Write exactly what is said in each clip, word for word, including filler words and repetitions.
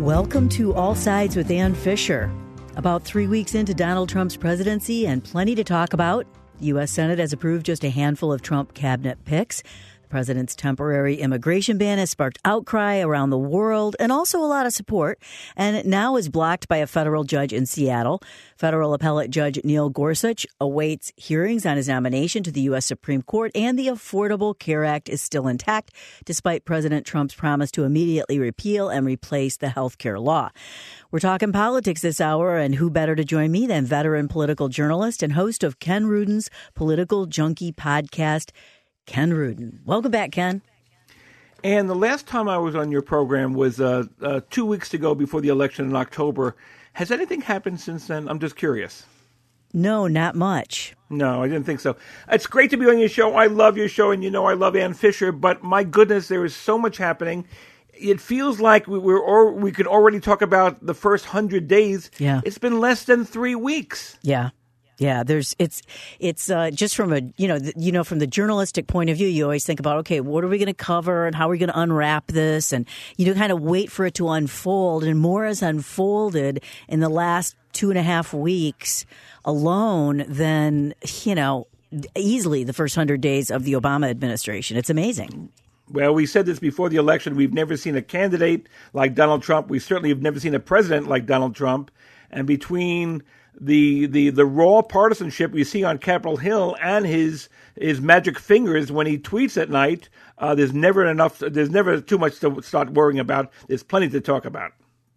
Welcome to All Sides with Ann Fisher. About three weeks into Donald Trump's presidency and plenty to talk about, the U S. Senate has approved just a handful of Trump cabinet picks. The president's temporary immigration ban has sparked outcry around the world and also a lot of support, and it now is blocked by a federal judge in Seattle. Federal appellate judge Neil Gorsuch awaits hearings on his nomination to the U S. Supreme Court, and the Affordable Care Act is still intact, despite President Trump's promise to immediately repeal and replace the health care law. We're talking politics this hour, and who better to join me than veteran political journalist and host of Ken Rudin's Political Junkie podcast, Ken Rudin. Welcome back, Ken. And the last time I was on your program was uh, uh, two weeks ago before the election in October. Has anything happened since then? I'm just curious. No, not much. No, I didn't think so. It's great to be on your show. I love your show, and you know I love Ann Fisher, but my goodness, there is so much happening. It feels like we we're or, we could already talk about the first hundred days. Yeah. It's been less than three weeks. Yeah. Yeah, there's it's it's uh, just from a you know the, you know from the journalistic point of view, you always think about, okay, what are we going to cover and how are we going to unwrap this, and you know kind of wait for it to unfold, and more has unfolded in the last two and a half weeks alone than you know easily the first hundred days of the Obama administration. It's amazing. Well, we said this before the election. We've never seen a candidate like Donald Trump. We certainly have never seen a president like Donald Trump. And between the the the raw partisanship we see on Capitol Hill and his his magic fingers when he tweets at night, uh, there's never enough. There's never too much to start worrying about. There's plenty to talk about.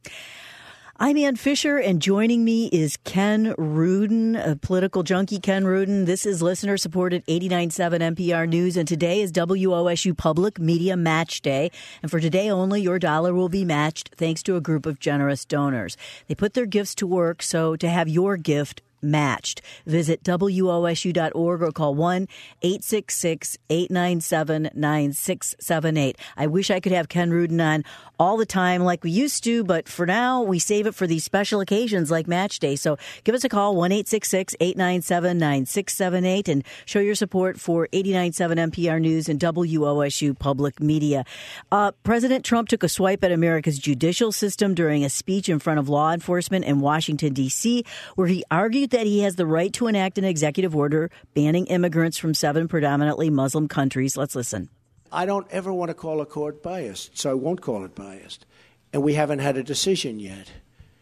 I'm Ann Fisher, and joining me is Ken Rudin, a political junkie. Ken Rudin. This is listener-supported eighty-nine point seven N P R News, and today is W O S U Public Media Match Day. And for today only, your dollar will be matched thanks to a group of generous donors. They put their gifts to work, so to have your gift matched, visit W O S U dot org or call one eight six six, eight nine seven, nine six seven eight. I wish I could have Ken Rudin on all the time like we used to, but for now, we save it for these special occasions like Match Day. So give us a call, one eight six six, eight nine seven, nine six seven eight, and show your support for eighty-nine point seven N P R News and W O S U Public Media. Uh, President Trump took a swipe at America's judicial system during a speech in front of law enforcement in Washington, D C, where he argued that he has the right to enact an executive order banning immigrants from seven predominantly Muslim countries. Let's listen. I don't ever want to call a court biased, so I won't call it biased. And we haven't had a decision yet.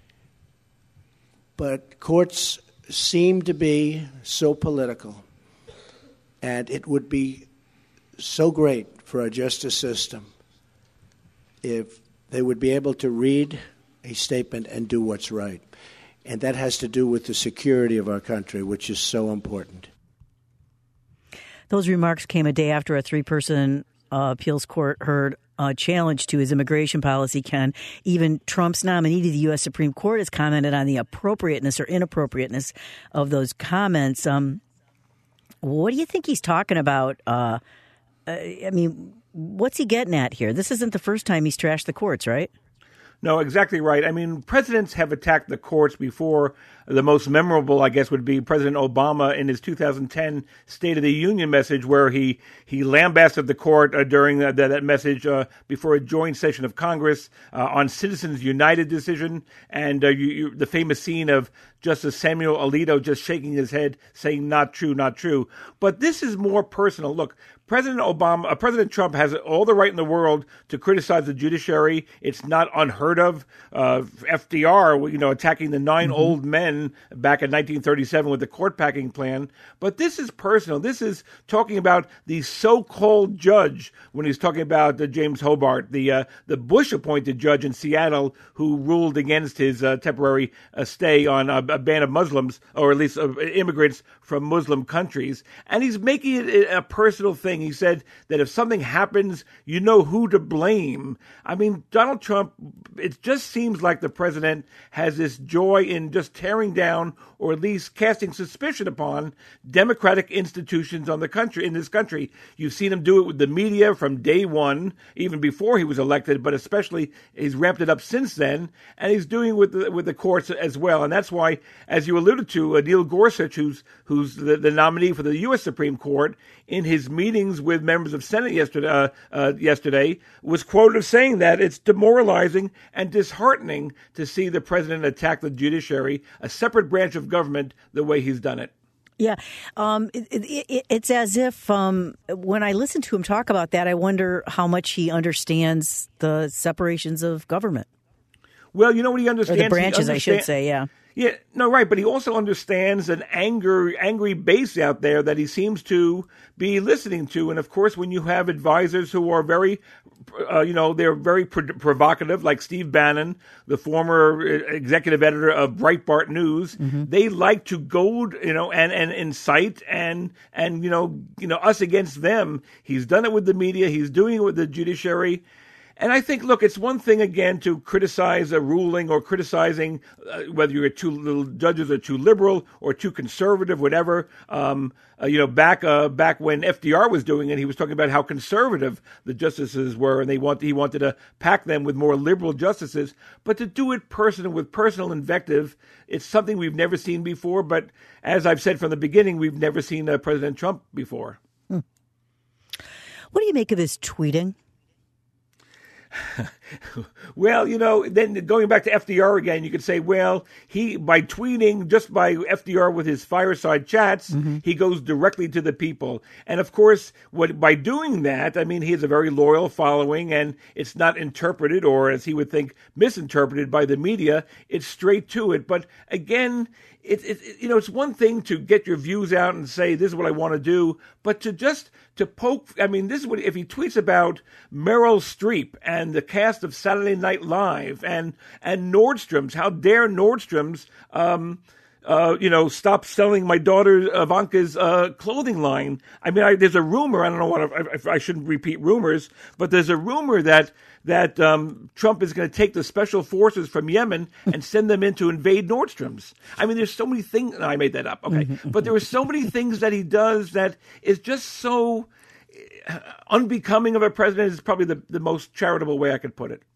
But courts seem to be so political, and it would be so great for our justice system if they would be able to read a statement and do what's right. And that has to do with the security of our country, which is so important. Those remarks came a day after a three-person uh, appeals court heard a challenge to his immigration policy, Ken. Even Trump's nominee to the U S. Supreme Court has commented on the appropriateness or inappropriateness of those comments. Um, what do you think he's talking about? Uh, I mean, what's he getting at here? This isn't the first time he's trashed the courts, right? No, exactly right. I mean, presidents have attacked the courts before. The most memorable, I guess, would be President Obama in his two thousand ten State of the Union message, where he, he lambasted the court uh, during that, that message uh, before a joint session of Congress uh, on Citizens United decision, and uh, you, you, the famous scene of Justice Samuel Alito just shaking his head, saying, "Not true, not true." But this is more personal. Look, President Obama, uh, President Trump has all the right in the world to criticize the judiciary. It's not unheard of. Uh, F D R, you know, attacking the nine mm-hmm. old men back in nineteen thirty-seven with the court packing plan. But this is personal. This is talking about the so-called judge when he's talking about uh, James Hobart, the uh, the Bush-appointed judge in Seattle who ruled against his uh, temporary uh, stay on a, a ban of Muslims, or at least uh, immigrants from Muslim countries. And he's making it a personal thing. He said that if something happens, you know who to blame. I mean, Donald Trump, it just seems like the president has this joy in just tearing tearing down or at least casting suspicion upon democratic institutions on the country in this country. You've seen him do it with the media from day one, even before he was elected, but especially he's ramped it up since then, and he's doing it with the, with the courts as well. And that's why, as you alluded to, uh, Neil Gorsuch, who's who's the, the nominee for the U S Supreme Court, in his meetings with members of Senate yesterday, uh, uh, yesterday was quoted as saying that it's demoralizing and disheartening to see the president attack the judiciary, a separate branch of government, the way he's done it. Yeah, um, it, it, it's as if um, when I listen to him talk about that, I wonder how much he understands the separations of government. Well, you know what he understands? Or the branches, understand- I should say, yeah. Yeah, no, right. But he also understands an anger, angry base out there that he seems to be listening to. And of course, when you have advisors who are very, uh, you know, they're very pro- provocative, like Steve Bannon, the former executive editor of Breitbart News, mm-hmm. they like to goad, you know, and, and incite and, and, you know, you know, us against them. He's done it with the media. He's doing it with the judiciary. And I think, look, it's one thing, again, to criticize a ruling or criticizing uh, whether you're too little judges are too liberal or too conservative, whatever. Um, uh, you know, back uh, back when F D R was doing it, he was talking about how conservative the justices were, and they want he wanted to pack them with more liberal justices. But to do it personal with personal invective, it's something we've never seen before. But as I've said from the beginning, we've never seen uh, President Trump before. Hmm. What do you make of his tweeting? Well, you know, then going back to F D R again, you could say, well, he, by tweeting, just by F D R with his fireside chats, mm-hmm. he goes directly to the people. And of course, what by doing that, I mean, he has a very loyal following, and it's not interpreted, or as he would think, misinterpreted by the media. It's straight to it. But again, It, it, you know, it's one thing to get your views out and say, this is what I want to do, but to just to poke, I mean, this is what, if he tweets about Meryl Streep and the cast of Saturday Night Live and, and Nordstrom's, how dare Nordstrom's, um, uh, you know, stop selling my daughter Ivanka's uh, clothing line. I mean, I, there's a rumor, I don't know what, I, I shouldn't repeat rumors, but there's a rumor that that um, Trump is going to take the special forces from Yemen and send them in to invade Nordstrom's. I mean, there's so many things. No, I made that up. Okay. But there are so many things that he does that is just so unbecoming of a president is probably the, the most charitable way I could put it.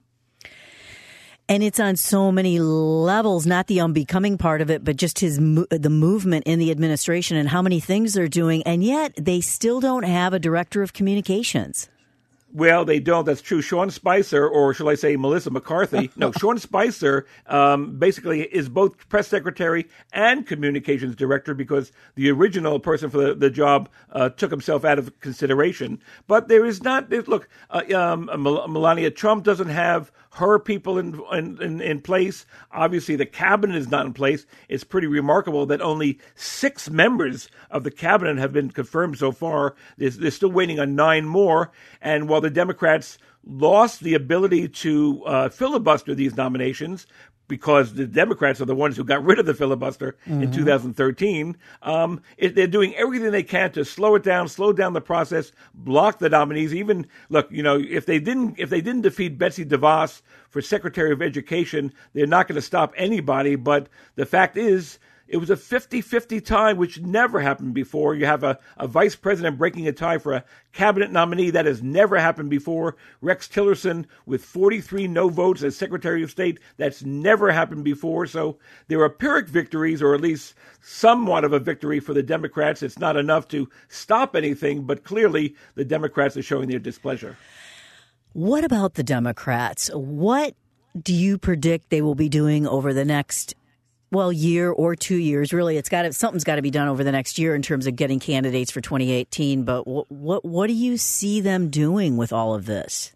And it's on so many levels, not the unbecoming part of it, but just his the movement in the administration and how many things they're doing. And yet they still don't have a director of communications. Well, they don't. That's true. Sean Spicer, or shall I say Melissa McCarthy? No, Sean Spicer um, basically is both press secretary and communications director because the original person for the, the job uh, took himself out of consideration. But there is not, look, uh, um, Melania Trump doesn't have her people in, in in place. Obviously, the cabinet is not in place. It's pretty remarkable that only six members of the cabinet have been confirmed so far. They're, they're still waiting on nine more. And while the Democrats lost the ability to uh, filibuster these nominations, because the Democrats are the ones who got rid of the filibuster mm-hmm. in two thousand thirteen. Um, it, they're doing everything they can to slow it down, slow down the process, block the nominees. Even look, you know, if they didn't, if they didn't defeat Betsy DeVos for Secretary of Education, they're not going to stop anybody. But the fact is, it was a fifty-fifty tie, which never happened before. You have a, a vice president breaking a tie for a cabinet nominee. That has never happened before. Rex Tillerson with forty-three no votes as Secretary of State. That's never happened before. So there are Pyrrhic victories, or at least somewhat of a victory for the Democrats. It's not enough to stop anything, but clearly the Democrats are showing their displeasure. What about the Democrats? What do you predict they will be doing over the next Well, year or two years, really, it's got to, something's got to be done over the next year in terms of getting candidates for twenty eighteen. But what, what what do you see them doing with all of this?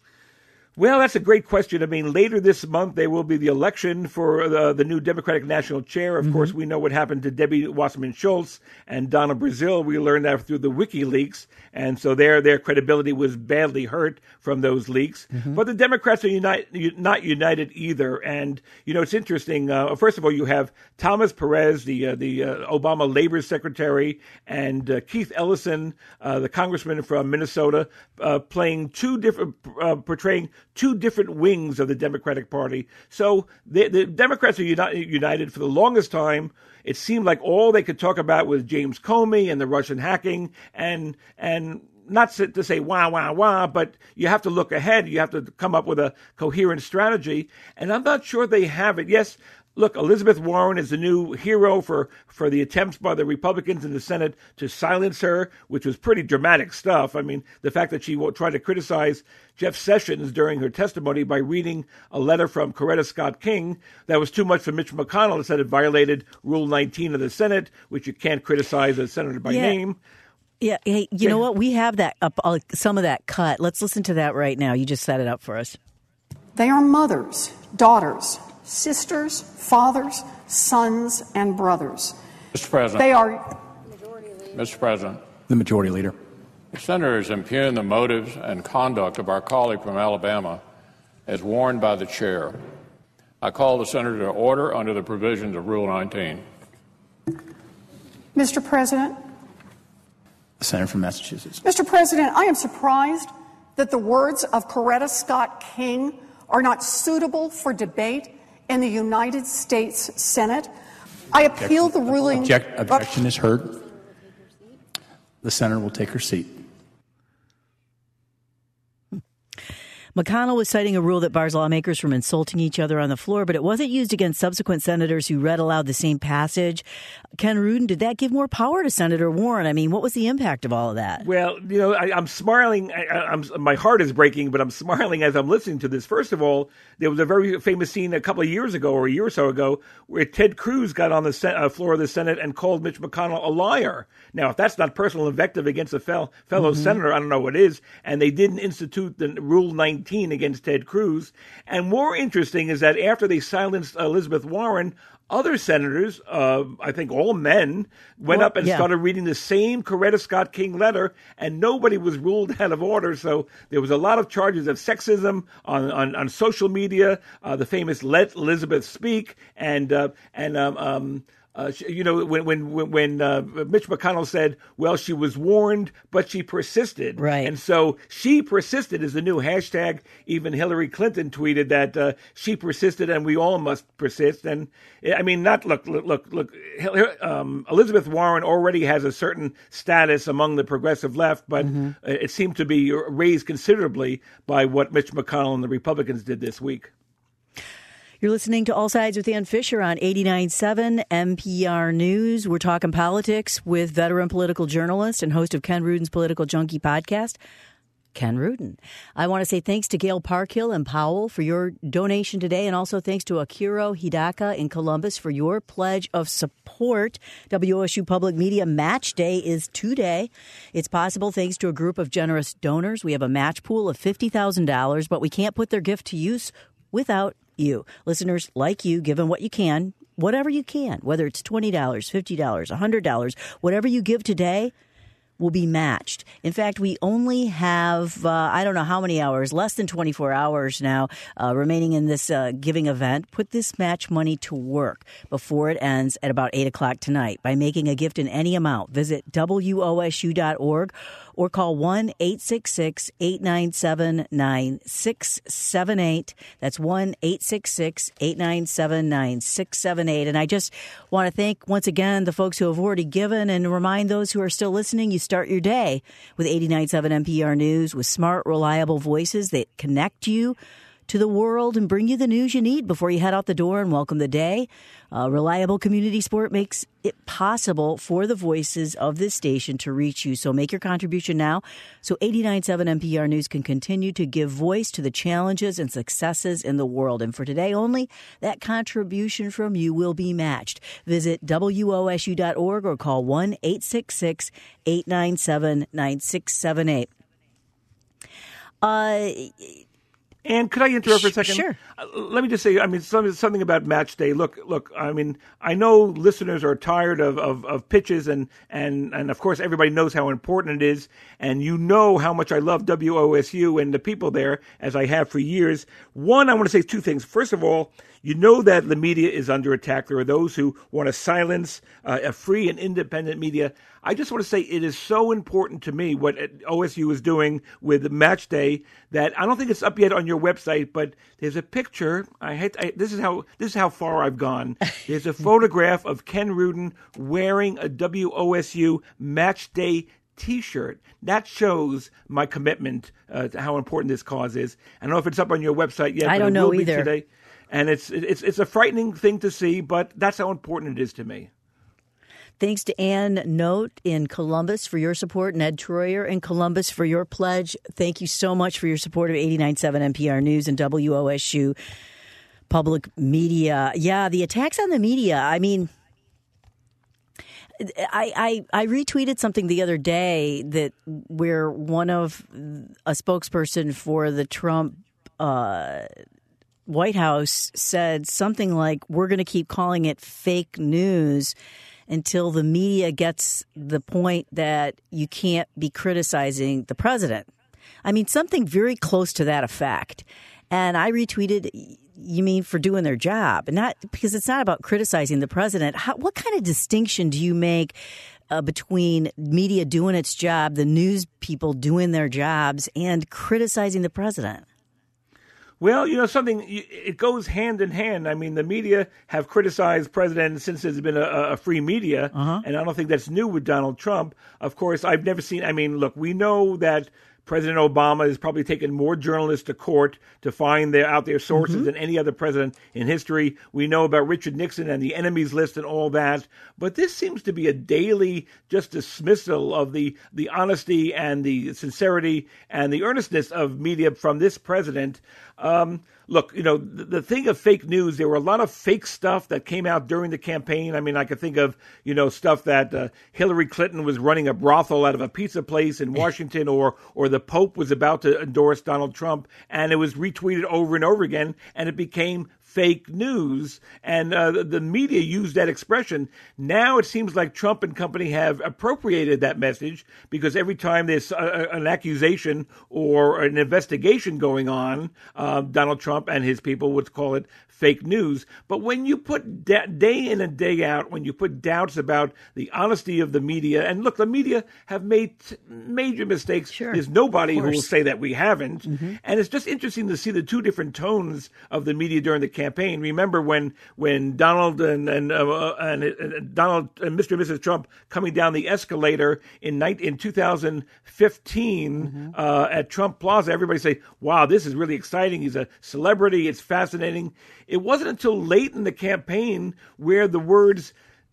Well, that's a great question. I mean, later this month, there will be the election for the, the new Democratic National Chair. Of mm-hmm. course, we know what happened to Debbie Wasserman Schultz and Donna Brazile. We learned that through the WikiLeaks. And so their their credibility was badly hurt from those leaks. Mm-hmm. But the Democrats are unite, not united either. And, you know, it's interesting. Uh, first of all, you have Thomas Perez, the uh, the uh, Obama Labor Secretary, and uh, Keith Ellison, uh, the congressman from Minnesota, uh, playing two different, uh, portraying two different wings of the Democratic Party. So the, the Democrats are uni- united for the longest time. It seemed like all they could talk about was James Comey and the Russian hacking, and and not to say wah, wah, wah, but you have to look ahead. You have to come up with a coherent strategy, and I'm not sure they have it. Yes, look, Elizabeth Warren is the new hero for, for the attempts by the Republicans in the Senate to silence her, which was pretty dramatic stuff. I mean, the fact that she tried to criticize Jeff Sessions during her testimony by reading a letter from Coretta Scott King that was too much for Mitch McConnell and said it violated Rule nineteen of the Senate, which you can't criticize a senator by yeah. name. Yeah. Hey, you know what? We have that up, uh, some of that cut. Let's listen to that right now. You just set it up for us. They are mothers, daughters, sisters, fathers, sons, and brothers. Mister President. They are. Mister President. The Majority Leader. The senators impugn the motives and conduct of our colleague from Alabama as warned by the chair. I call the senator to order under the provisions of Rule nineteen. Mister President. The Senator from Massachusetts. Mister President, I am surprised that the words of Coretta Scott King are not suitable for debate in the United States Senate. I appeal the ruling. Object, objection is heard. The senator will take her seat. McConnell was citing a rule that bars lawmakers from insulting each other on the floor, but it wasn't used against subsequent senators who read aloud the same passage. Ken Rudin, did that give more power to Senator Warren? I mean, what was the impact of all of that? Well, you know, I, I'm smiling. I, I'm, my heart is breaking, but I'm smiling as I'm listening to this. First of all, there was a very famous scene a couple of years ago or a year or so ago where Ted Cruz got on the sen- uh, floor of the Senate and called Mitch McConnell a liar. Now, if that's not personal invective against a fel- fellow mm-hmm. senator, I don't know what is. And they didn't institute the Rule nineteen against Ted Cruz. And more interesting is that after they silenced Elizabeth Warren, other senators, uh, I think all men, went well, up and yeah. started reading the same Coretta Scott King letter, and nobody was ruled out of order. So there was a lot of charges of sexism on, on, on social media, uh, the famous Let Elizabeth Speak, and uh, and um, um, Uh, you know, when when when uh, Mitch McConnell said, well, she was warned, but she persisted. Right. And so she persisted is the new hashtag. Even Hillary Clinton tweeted that uh, she persisted and we all must persist. And I mean, not look, look, look, look um, Elizabeth Warren already has a certain status among the progressive left, but mm-hmm. it seemed to be raised considerably by what Mitch McConnell and the Republicans did this week. You're listening to All Sides with Ann Fisher on eighty-nine point seven N P R News. We're talking politics with veteran political journalist and host of Ken Rudin's Political Junkie podcast, Ken Rudin. I want to say thanks to Gail Parkhill and Powell for your donation today, and also thanks to Akiro Hidaka in Columbus for your pledge of support. W O S U Public Media Match Day is today. It's possible thanks to a group of generous donors. We have a match pool of fifty thousand dollars, but we can't put their gift to use without you. Listeners like you, given what you can, whatever you can, whether it's twenty dollars, fifty dollars, one hundred dollars, whatever you give today will be matched. In fact, we only have, uh, I don't know how many hours, less than twenty-four hours now uh, remaining in this uh, giving event. Put this match money to work before it ends at about eight o'clock tonight by making a gift in any amount. Visit W O S U dot org or call one eight six six, eight nine seven, nine six seven eight. That's one eight six six, eight nine seven, nine six seven eight. And I just want to thank once again the folks who have already given and remind those who are still listening, you start your day with eighty-nine point seven N P R News with smart, reliable voices that connect you to the world and bring you the news you need before you head out the door and welcome the day. Uh, reliable community support makes it possible for the voices of this station to reach you. So make your contribution now so eighty-nine point seven N P R News can continue to give voice to the challenges and successes in the world. And for today only, that contribution from you will be matched. Visit W O S U dot org or call one eight six six, eight nine seven, nine six seven eight. Uh... And could I interrupt for a second? Sure. Uh, let me just say, I mean, some, something about Match Day. Look, look. I mean, I know listeners are tired of, of, of pitches, and, and, and of course, everybody knows how important it is. And you know how much I love W O S U and the people there, as I have for years. One, I want to say two things. First of all, you know that the media is under attack. There are those who want to silence uh, a free and independent media. I just want to say it is so important to me what O S U is doing with Match Day that I don't think it's up yet on your website, but there's a picture. I hate I, this is how this is how far I've gone. There's a photograph of Ken Rudin wearing a W O S U Match Day T-shirt. That shows my commitment uh, to how important this cause is. I don't know if it's up on your website yet. I but don't it know will be either. Today. And it's it's it's a frightening thing to see, but that's how important it is to me. Thanks to Ann Note in Columbus for your support, and Ed Troyer in Columbus for your pledge. Thank you so much for your support of eighty-nine point seven N P R News and W O S U Public Media. Yeah, the attacks on the media. I mean, I, I I retweeted something the other day that where one of a spokesperson for the Trump uh, White House said something like, "We're going to keep calling it fake news until the media gets the point that you can't be criticizing the president." I mean, something very close to that effect. And I retweeted, you mean for doing their job, and not because it's not about criticizing the president. How, what kind of distinction do you make uh, between media doing its job, the news people doing their jobs, and criticizing the president? Well, you know, something, it goes hand in hand. I mean, the media have criticized president since there's been a, a free media, uh-huh. and I don't think that's new with Donald Trump. Of course, I've never seen, I mean, look, we know that President Obama has probably taken more journalists to court to find their out their sources mm-hmm. than any other president in history. We know about Richard Nixon and the enemies list and all that. But this seems to be a daily just dismissal of the, the honesty and the sincerity and the earnestness of media from this president. Um, look, you know, the, the thing of fake news, there were a lot of fake stuff that came out during the campaign. I mean, I could think of, you know, stuff that uh, Hillary Clinton was running a brothel out of a pizza place in Washington, or or the Pope was about to endorse Donald Trump, and it was retweeted over and over again, and it became fake news, and uh, the, the media used that expression. Now it seems like Trump and company have appropriated that message, because every time there's a, an accusation or an investigation going on, uh, Donald Trump and his people would call it fake news. But when you put da- day in and day out, when you put doubts about the honesty of the media, and look, the media have made t- major mistakes. Sure. There's nobody who will say that we haven't. Mm-hmm. And it's just interesting to see the two different tones of the media during the campaign. Remember when when Donald and and, uh, and, and Donald and Mister and Missus Trump coming down the escalator in night in two thousand fifteen mm-hmm. uh, at Trump Plaza, everybody say, "Wow, this is really exciting. He's a celebrity. It's fascinating." It wasn't until late in the campaign where the words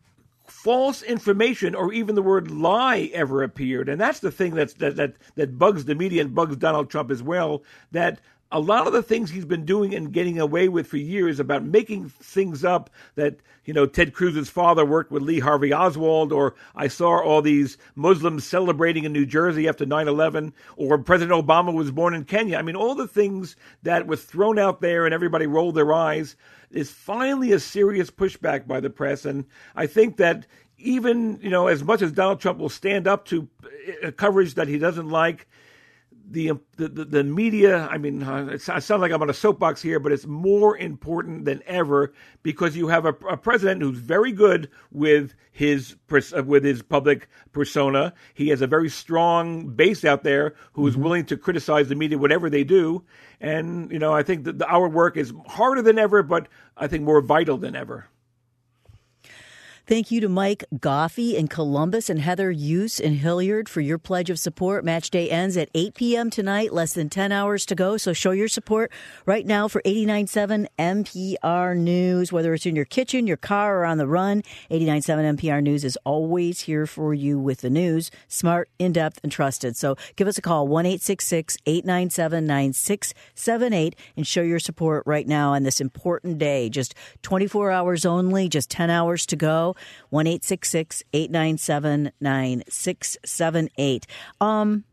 false information or even the word lie ever appeared. And that's the thing that's, that, that, that bugs the media and bugs Donald Trump as well, that a lot of the things he's been doing and getting away with for years about making things up, that, you know, Ted Cruz's father worked with Lee Harvey Oswald, or I saw all these Muslims celebrating in New Jersey after nine eleven, or President Obama was born in Kenya. I mean, all the things that was thrown out there and everybody rolled their eyes is finally a serious pushback by the press. And I think that even, you know, as much as Donald Trump will stand up to coverage that he doesn't like, The, the the media, I mean, uh, it sounds like I'm on a soapbox here, but it's more important than ever, because you have a, a president who's very good with his with his public persona. He has a very strong base out there who is mm-hmm. willing to criticize the media, whatever they do. And, you know, I think that the, our work is harder than ever, but I think more vital than ever. Thank you to Mike Goffey in Columbus and Heather Hughes in Hilliard for your pledge of support. Match day ends at eight p.m. tonight, less than ten hours to go. So show your support right now for eighty-nine point seven N P R News, whether it's in your kitchen, your car, or on the run. eighty-nine point seven N P R News is always here for you with the news, smart, in-depth, and trusted. So give us a call, one eight six six, eight nine seven, nine six seven eight, and show your support right now on this important day. Just twenty-four hours only, just ten hours to go. one eight six six, eight nine seven, nine six seven eight. Um,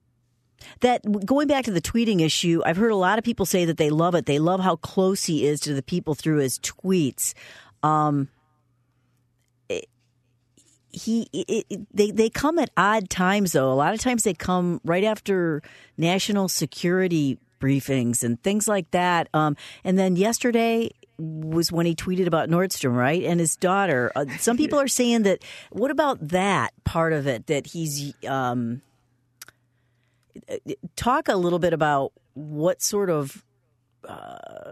that going back to the tweeting issue, I've heard a lot of people say that they love it. They love how close he is to the people through his tweets. Um, it, he, it, it, they they come at odd times, though. A lot of times they come right after national security briefings and things like that. Um, and then yesterday, was when he tweeted about Nordstrom, right? And his daughter. Uh, some people are saying that, what about that part of it, that he's, um, talk a little bit about what sort of uh,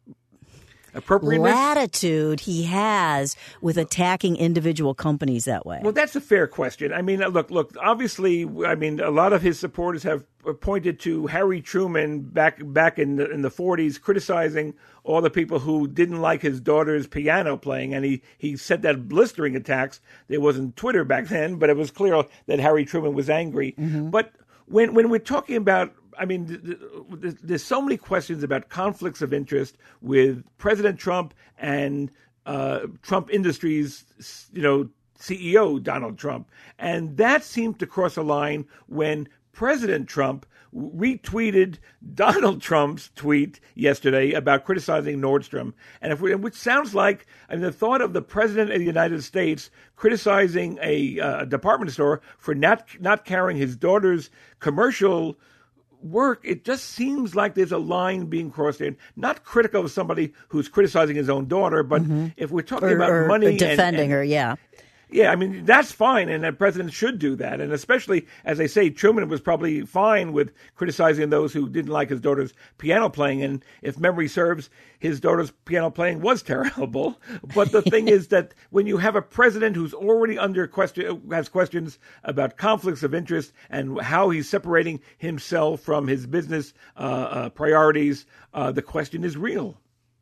latitude he has with attacking individual companies that way. Well, that's a fair question. I mean, look, look. Obviously, I mean, a lot of his supporters have pointed to Harry Truman back back in the, in the forties, criticizing all the people who didn't like his daughter's piano playing, and he he sent that blistering attacks. There wasn't Twitter back then, but it was clear that Harry Truman was angry. Mm-hmm. But when when we're talking about, I mean, there's so many questions about conflicts of interest with President Trump and uh, Trump Industries, you know, C E O Donald Trump. And that seemed to cross a line when President Trump retweeted Donald Trump's tweet yesterday about criticizing Nordstrom. And if we, which sounds like, I mean, the thought of the President of the United States criticizing a uh, department store for not not carrying his daughter's commercial work, it just seems like there's a line being crossed there. Not critical of somebody who's criticizing his own daughter, but mm-hmm. if we're talking or, about or money, defending and, and, her, yeah. Yeah, I mean, that's fine, and the president should do that. And especially, as I say, Truman was probably fine with criticizing those who didn't like his daughter's piano playing. And if memory serves, his daughter's piano playing was terrible. But the thing is that when you have a president who's already under question, has questions about conflicts of interest and how he's separating himself from his business uh, uh, priorities, uh, the question is real.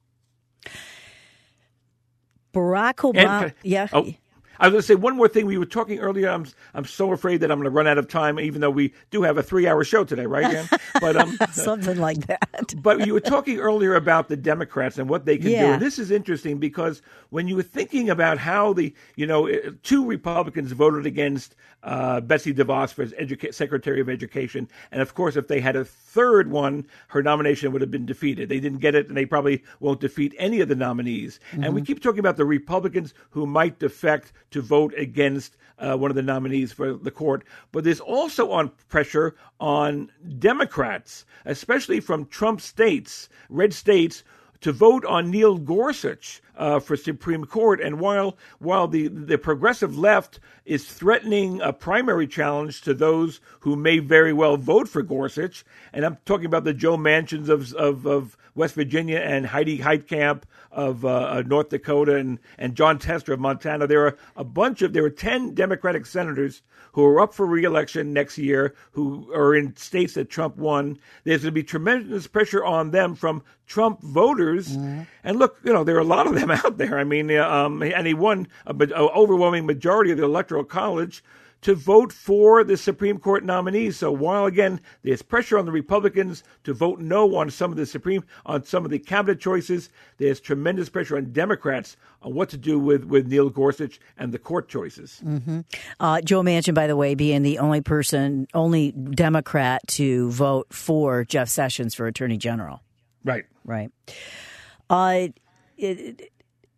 Barack Obama, and, yeah. Oh, I was going to say one more thing. We were talking earlier. I'm I'm so afraid that I'm going to run out of time, even though we do have a three-hour show today, right, Jan? But um, something like that. But you were talking earlier about the Democrats and what they can yeah. do, and this is interesting because when you were thinking about how the you know two Republicans voted against uh, Betsy DeVos for educa- Secretary of Education, and of course, if they had a third one, her nomination would have been defeated. They didn't get it, and they probably won't defeat any of the nominees. Mm-hmm. And we keep talking about the Republicans who might defect to vote against uh, one of the nominees for the court. But there's also on pressure on Democrats, especially from Trump states, red states, to vote on Neil Gorsuch uh, for Supreme Court. And while while the, the progressive left is threatening a primary challenge to those who may very well vote for Gorsuch, and I'm talking about the Joe Manchins of of, of West Virginia and Heidi Heitkamp of uh, North Dakota and, and John Tester of Montana. There are a bunch of, there are ten Democratic senators who are up for re-election next year who are in states that Trump won. There's going to be tremendous pressure on them from Trump voters. Mm-hmm. And look, you know, there are a lot of them out there. I mean, um, and he won an overwhelming majority of the Electoral College to vote for the Supreme Court nominees. So while, again, there's pressure on the Republicans to vote no on some of the Supreme, on some of the cabinet choices, there's tremendous pressure on Democrats on what to do with, with Neil Gorsuch and the court choices. Mm-hmm. Uh, Joe Manchin, by the way, being the only person, only Democrat to vote for Jeff Sessions for Attorney General. Right. Right. Uh, it, it,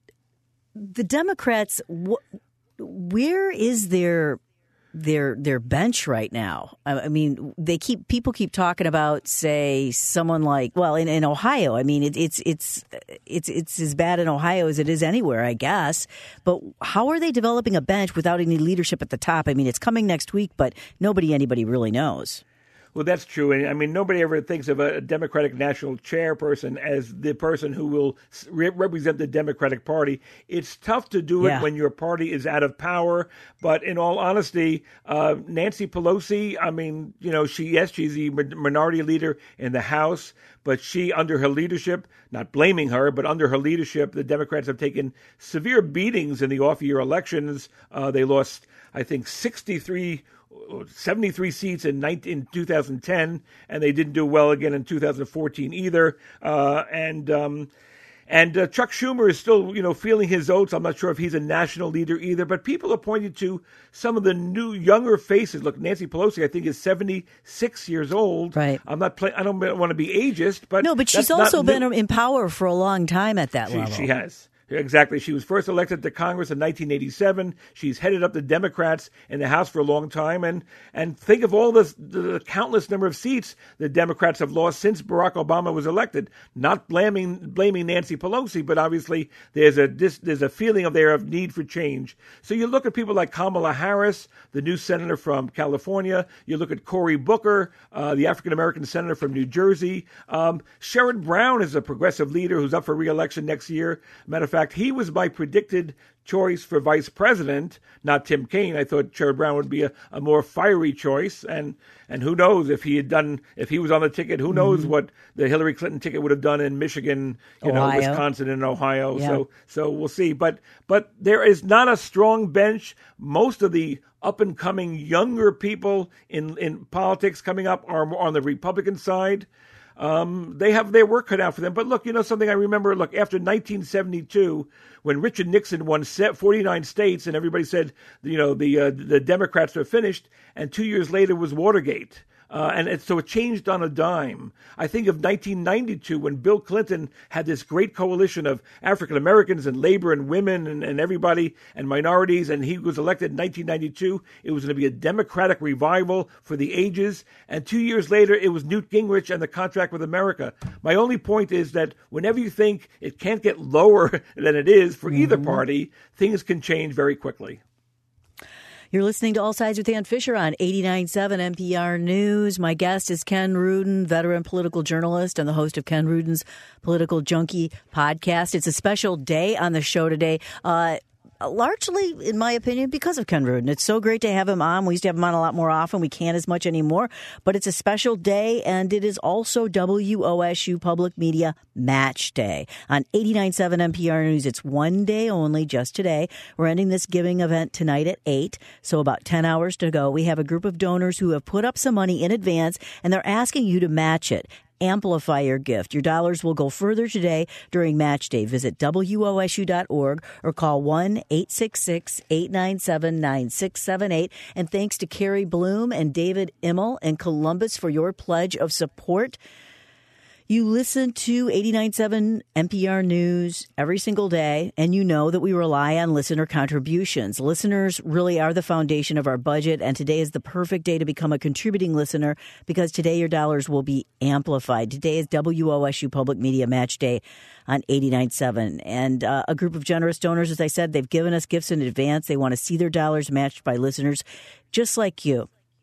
the Democrats, wh- where is their their their bench right now? I mean, they keep people keep talking about, say, someone like, well, in, in Ohio. I mean, it, it's it's it's it's as bad in Ohio as it is anywhere, I guess. But how are they developing a bench without any leadership at the top? I mean, it's coming next week, but nobody anybody really knows. Well, that's true. And I mean, nobody ever thinks of a Democratic national chairperson as the person who will re- represent the Democratic Party. It's tough to do it yeah. when your party is out of power. But in all honesty, uh, Nancy Pelosi, I mean, you know, she, yes, she's the minority leader in the House, but she, under her leadership, not blaming her, but under her leadership, the Democrats have taken severe beatings in the off-year elections. Uh, they lost, I think, sixty-three seventy-three seats in, nineteen, in two thousand ten, and they didn't do well again in two thousand fourteen either. Uh, and um, and uh, Chuck Schumer is still, you know, feeling his oats. I'm not sure if he's a national leader either, but people are pointing to some of the new, younger faces. Look, Nancy Pelosi, I think, is seventy-six years old. Right. I'm not. Play, I don't want to be ageist, but no, but she's also been new. in power for a long time at that she, level. She has. Exactly. She was first elected to Congress in nineteen eighty-seven. She's headed up the Democrats in the House for a long time. And, and think of all this, the countless number of seats the Democrats have lost since Barack Obama was elected. Not blaming blaming Nancy Pelosi, but obviously there's a this, there's a feeling of there of need for change. So you look at people like Kamala Harris, the new senator from California. You look at Cory Booker, uh, the African-American senator from New Jersey. Um, Sherrod Brown is a progressive leader who's up for re-election next year. Matter of fact, he was my predicted choice for vice president, not Tim Kaine. I thought Sherrod Brown would be a, a more fiery choice, and and who knows if he had done if he was on the ticket, who knows mm-hmm. what the Hillary Clinton ticket would have done in Michigan, you Ohio. know, Wisconsin, and Ohio. Yeah. So so we'll see. But but there is not a strong bench. Most of the up and coming younger people in in politics coming up are on the Republican side. Um, they have their work cut out for them. But look, you know something I remember, look, after nineteen seventy-two, when Richard Nixon won forty-nine states and everybody said, you know, the uh, the Democrats were finished, and two years later was Watergate. Uh, and it, so it changed on a dime. I think of nineteen ninety-two when Bill Clinton had this great coalition of African Americans and labor and women and, and everybody and minorities, and he was elected in nineteen ninety-two. It was going to be a Democratic revival for the ages. And two years later, it was Newt Gingrich and the contract with America. My only point is that whenever you think it can't get lower than it is for mm-hmm. either party, things can change very quickly. You're listening to All Sides with Ann Fisher on eighty-nine point seven N P R News. My guest is Ken Rudin, veteran political journalist and the host of Ken Rudin's Political Junkie podcast. It's a special day on the show today. Uh, Largely, in my opinion, because of Ken Rudin. It's so great to have him on. We used to have him on a lot more often. We can't as much anymore. But it's a special day, and it is also W O S U Public Media Match Day. On eighty-nine point seven N P R News, it's one day only, just today. We're ending this giving event tonight at eight, so about ten hours to go. We have a group of donors who have put up some money in advance, and they're asking you to match it. Amplify your gift. Your dollars will go further today during Match Day. Visit W O S U dot org or call one eight six six, eight nine seven, nine six seven eight. And thanks to Carrie Bloom and David Immel in Columbus for your pledge of support. You listen to eighty-nine point seven N P R News every single day, and you know that we rely on listener contributions. Listeners really are the foundation of our budget, and today is the perfect day to become a contributing listener because today your dollars will be amplified. Today is W O S U Public Media Match Day on eighty-nine point seven. And uh, a group of generous donors, as I said, they've given us gifts in advance. They want to see their dollars matched by listeners just like you.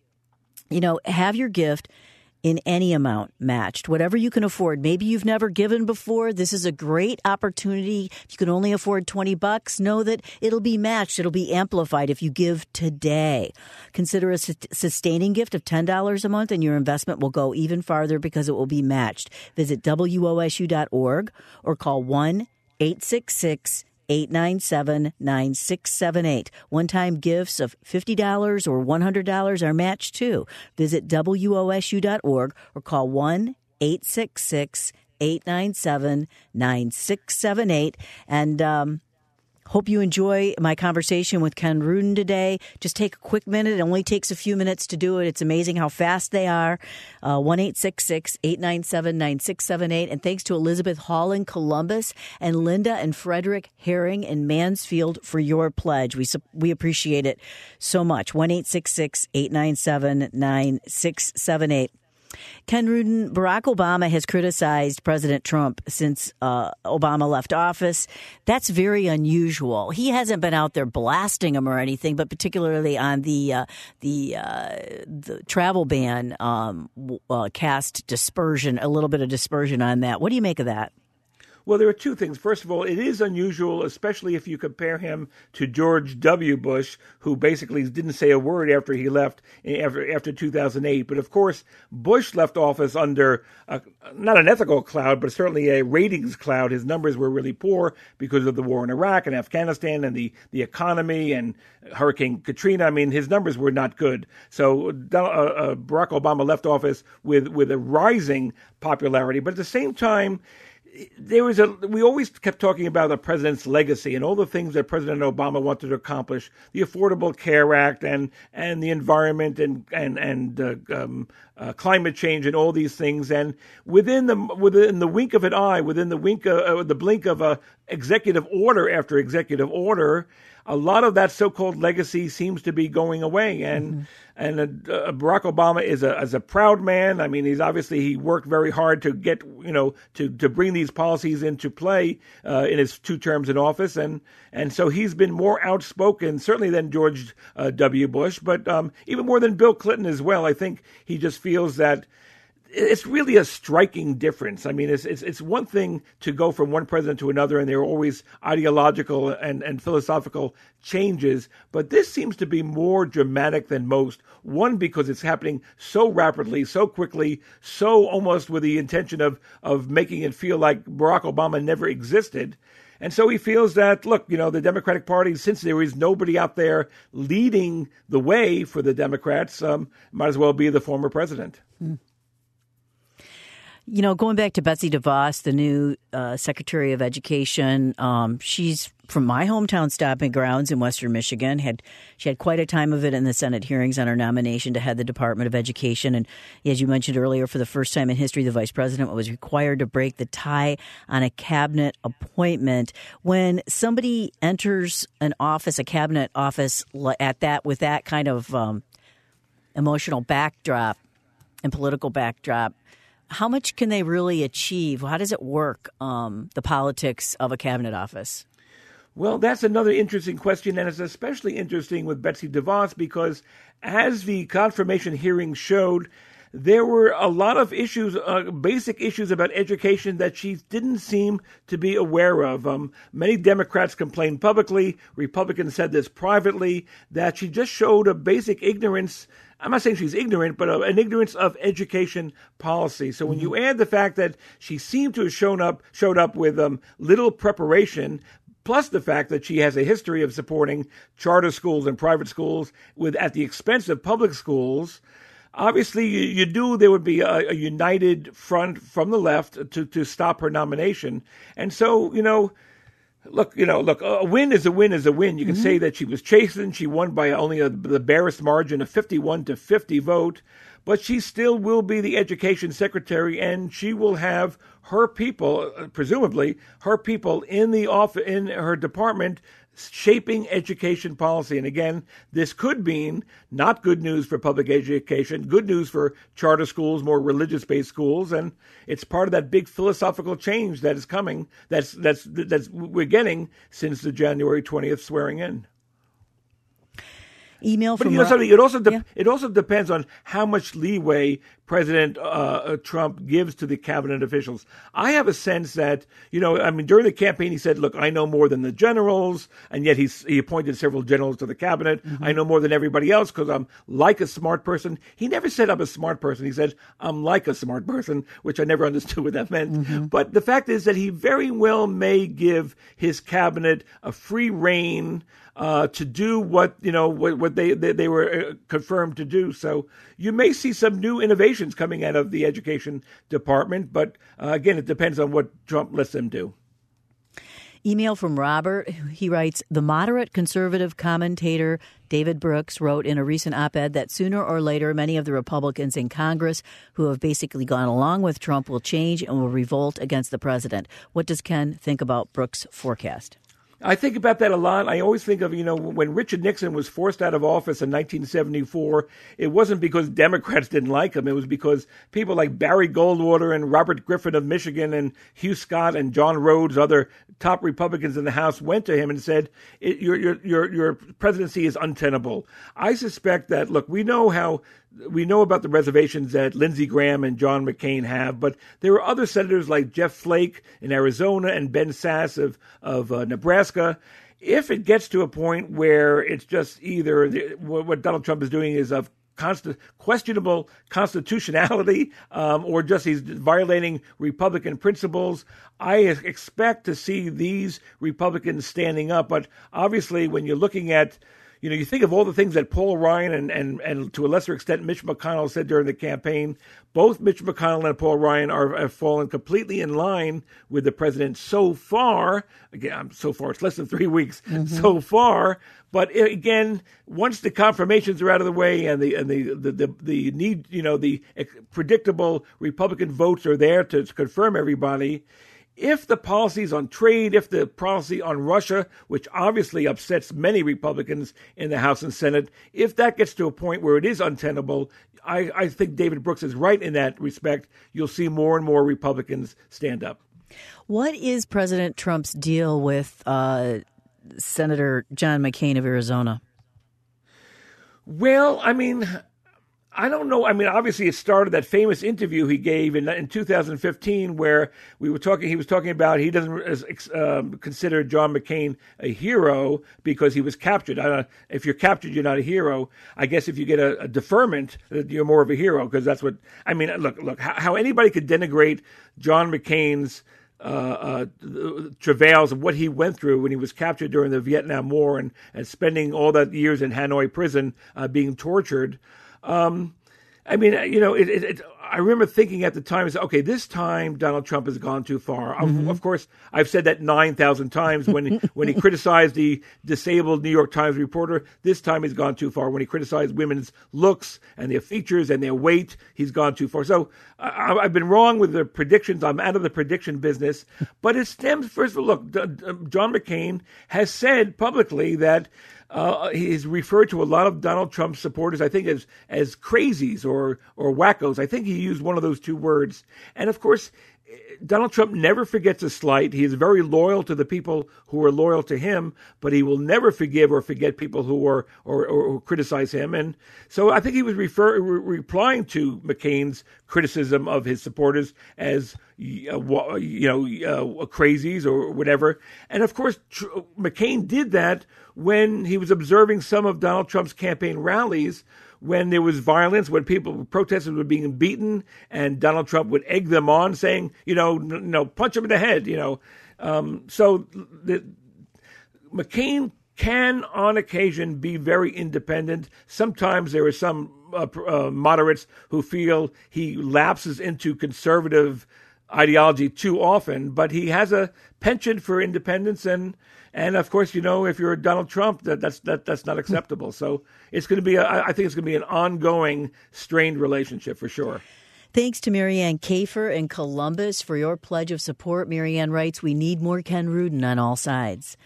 You know, have your gift in any amount matched, whatever you can afford. Maybe you've never given before. This is a great opportunity. If you can only afford twenty bucks, know that it'll be matched. It'll be amplified if you give today. Consider a sustaining gift of ten dollars a month, and your investment will go even farther because it will be matched. Visit W O S U dot org or call one eight six six, eight nine seven, nine six seven eight. One-time gifts of fifty dollars or one hundred dollars are matched too. Visit W O S U dot org or call one eight six six, eight nine seven, nine six seven eight. And um, hope you enjoy my conversation with Ken Rudin today. Just take a quick minute. It only takes a few minutes to do it. It's amazing how fast they are. Uh, one eight six six, eight nine seven, nine six seven eight. And thanks to Elizabeth Hall in Columbus and Linda and Frederick Herring in Mansfield for your pledge. We we appreciate it so much. one eight six six, eight nine seven, nine six seven eight. Ken Rudin, Barack Obama has criticized President Trump since uh, Obama left office. That's very unusual. He hasn't been out there blasting him or anything, but particularly on the uh, the, uh, the travel ban um, uh, cast dispersion, a little bit of dispersion on that. What do you make of that? Well, there are two things. First of all, it is unusual, especially if you compare him to George W. Bush, who basically didn't say a word after he left after, after two thousand eight. But of course, Bush left office under a, not an ethical cloud, but certainly a ratings cloud. His numbers were really poor because of the war in Iraq and Afghanistan and the, the economy and Hurricane Katrina. I mean, his numbers were not good. So uh, uh, Barack Obama left office with, with a rising popularity. But at the same time, there was a, we always kept talking about the president's legacy and all the things that President Obama wanted to accomplish, the Affordable Care Act and, and the environment and, and, and, uh, um, uh, climate change and all these things. And within the, within the wink of an eye, within the wink, uh, the blink of a executive order after executive order, a lot of that so-called legacy seems to be going away. And mm-hmm. and uh, Barack Obama is a is a proud man. I mean, he's obviously he worked very hard to get you know to, to bring these policies into play uh, in his two terms in office, and and so he's been more outspoken certainly than George uh, W. Bush, but um, even more than Bill Clinton as well. I think he just feels that. It's really a striking difference. I mean, it's, it's it's one thing to go from one president to another, and there are always ideological and, and philosophical changes. But this seems to be more dramatic than most. One, because it's happening so rapidly, so quickly, so almost with the intention of, of making it feel like Barack Obama never existed. And so he feels that, look, you know, the Democratic Party, since there is nobody out there leading the way for the Democrats, um, might as well be the former president. Mm. You know, going back to Betsy DeVos, the new uh, Secretary of Education, um, she's from my hometown stomping grounds in Western Michigan. Had she had quite a time of it in the Senate hearings on her nomination to head the Department of Education. And as you mentioned earlier, for the first time in history, the vice president was required to break the tie on a cabinet appointment. When somebody enters an office, a cabinet office, at that with that kind of um, emotional backdrop and political backdrop, how much can they really achieve? How does it work, um, the politics of a cabinet office? Well, that's another interesting question, and it's especially interesting with Betsy DeVos because as the confirmation hearing showed, there were a lot of issues, uh, basic issues about education that she didn't seem to be aware of. Um, many Democrats complained publicly, Republicans said this privately, that she just showed a basic ignorance. I'm not saying she's ignorant, but an ignorance of education policy. So when mm-hmm. you add the fact that she seemed to have shown up, showed up with um, little preparation, plus the fact that she has a history of supporting charter schools and private schools with at the expense of public schools, obviously you, you knew there would be a, a united front from the left to, to stop her nomination. And so, you know, Look, you know, look, a win is a win is a win. You can mm-hmm. say that she was chastened. She won by only a, the barest margin of fifty-one to fifty vote, but she still will be the education secretary, and she will have her people, presumably her people in the office, in her department, shaping education policy. And again, this could mean not good news for public education, good news for charter schools, more religious-based schools, and it's part of that big philosophical change that is coming. That's that's that's we're getting since the January twentieth swearing in. Email but from you know Ro- something. It also de- yeah. it also depends on how much leeway President uh, Trump gives to the cabinet officials. I have a sense that you know, I mean, during the campaign, he said, "Look, I know more than the generals," and yet he's, he appointed several generals to the cabinet. Mm-hmm. I know more than everybody else because I'm like a smart person. He never said I'm a smart person. He said I'm like a smart person, which I never understood what that meant. Mm-hmm. But the fact is that he very well may give his cabinet a free rein Uh, to do what you know what, what they, they they were uh, confirmed to do. So you may see some new innovations coming out of the education department, but uh, again, it depends on what Trump lets them do. Email from Robert. He writes, the moderate conservative commentator David Brooks wrote in a recent op-ed that sooner or later, many of the Republicans in Congress who have basically gone along with Trump will change and will revolt against the president. What does Ken think about Brooks' forecast? I think about that a lot. I always think of, you know, when Richard Nixon was forced out of office in nineteen seventy-four, it wasn't because Democrats didn't like him. It was because people like Barry Goldwater and Robert Griffin of Michigan and Hugh Scott and John Rhodes, other top Republicans in the House, went to him and said, your, your, your, your presidency is untenable. I suspect that, look, we know how We know about the reservations that Lindsey Graham and John McCain have, but there are other senators like Jeff Flake in Arizona and Ben Sasse of, of uh, Nebraska. If it gets to a point where it's just either the, what Donald Trump is doing is of Const- questionable constitutionality, um, or just he's violating Republican principles, I expect to see these Republicans standing up. But obviously, when you're looking at, you know, you think of all the things that Paul Ryan and, and, and to a lesser extent Mitch McConnell said during the campaign. Both Mitch McConnell and Paul Ryan are have fallen completely in line with the president so far. Again, so far, it's less than three weeks mm-hmm. so far. But again, once the confirmations are out of the way and the and the the, the, the need, you know, the predictable Republican votes are there to confirm everybody, if the policies on trade, if the policy on Russia, which obviously upsets many Republicans in the House and Senate, if that gets to a point where it is untenable, I, I think David Brooks is right in that respect. You'll see more and more Republicans stand up. What is President Trump's deal with uh, Senator John McCain of Arizona? Well, I mean, I don't know. I mean, obviously, it started that famous interview he gave in, in two thousand fifteen, where we were talking. He was talking about he doesn't uh, consider John McCain a hero because he was captured. I don't know, if you're captured, you're not a hero. I guess if you get a, a deferment, you're more of a hero because that's what I mean. Look, look, how, how anybody could denigrate John McCain's Uh, uh, travails of what he went through when he was captured during the Vietnam War and, and spending all that years in Hanoi prison uh, being tortured. Um, I mean, you know, it, it, it, I remember thinking at the time, okay, this time Donald Trump has gone too far. Mm-hmm. Of, of course, I've said that nine thousand times when he, when he criticized the disabled New York Times reporter. This time he's gone too far. When he criticized women's looks and their features and their weight, he's gone too far. So I, I've been wrong with the predictions. I'm out of the prediction business. But it stems, first of all, look, John McCain has said publicly that Uh, he's referred to a lot of Donald Trump supporters, I think, as as crazies or or wackos. I think he used one of those two words. And of course, Donald Trump never forgets a slight. He is very loyal to the people who are loyal to him, but he will never forgive or forget people who are or, or, or criticize him. And so I think he was refer, re- replying to McCain's criticism of his supporters as uh, you know uh, crazies or whatever. And of course, Tr- McCain did that when he was observing some of Donald Trump's campaign rallies, when there was violence, when people, protesters were being beaten, and Donald Trump would egg them on, saying, you know, n- no, punch him in the head, you know. Um, so the, McCain can, on occasion, be very independent. Sometimes there are some uh, uh, moderates who feel he lapses into conservative ideology too often, but he has a penchant for independence, and and of course, you know, if you're Donald Trump, that that's that that's not acceptable. So it's going to be, a, I think it's going to be an ongoing strained relationship for sure. Thanks to Marianne Kafer in Columbus for your pledge of support. Marianne writes, "We need more Ken Rudin on all sides."